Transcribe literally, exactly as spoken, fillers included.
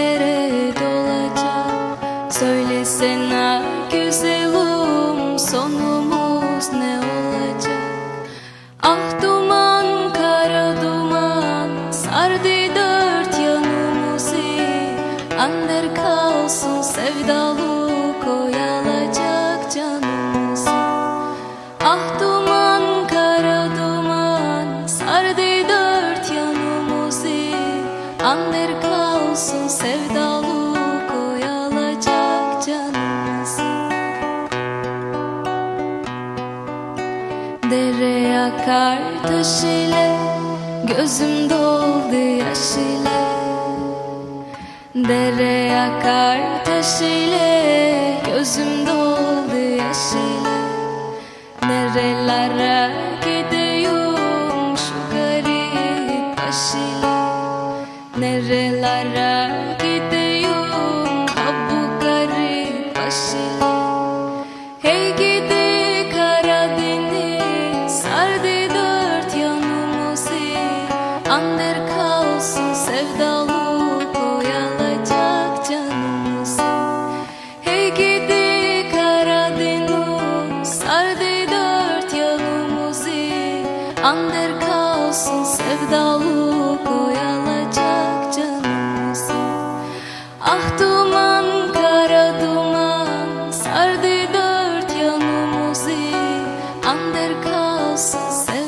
nere dolacak? Söylesene güzelim, sonumuz ne olacak? Ah duman, kara duman sardı dört yanımızı. Ander kalsın sevdalık oyalacak canımızı. Ah duman, kara duman sardı dört yanımızı. Ander kalsın sevdalık oyalacak canımızı. Dere akar taş ile, gözüm doldu yaş ile. Dere akar taş ile, gözüm doldu yaş ile. Nerelere gidiyorum şu garip baş ile? Nerelere gidiyorum ha bu garip baş ile? Hey gidi Karadeniz, sardı dört yanımızı. Ander kalsın sevdalık oyalacak canımızı. Hey gidi Karadeniz, sardı dört yanımızı. Ander kalsın sevdalık oyalacak canımızı. Ah duman, kara duman sardı dört yanımızı. Ander kalsın sevdalık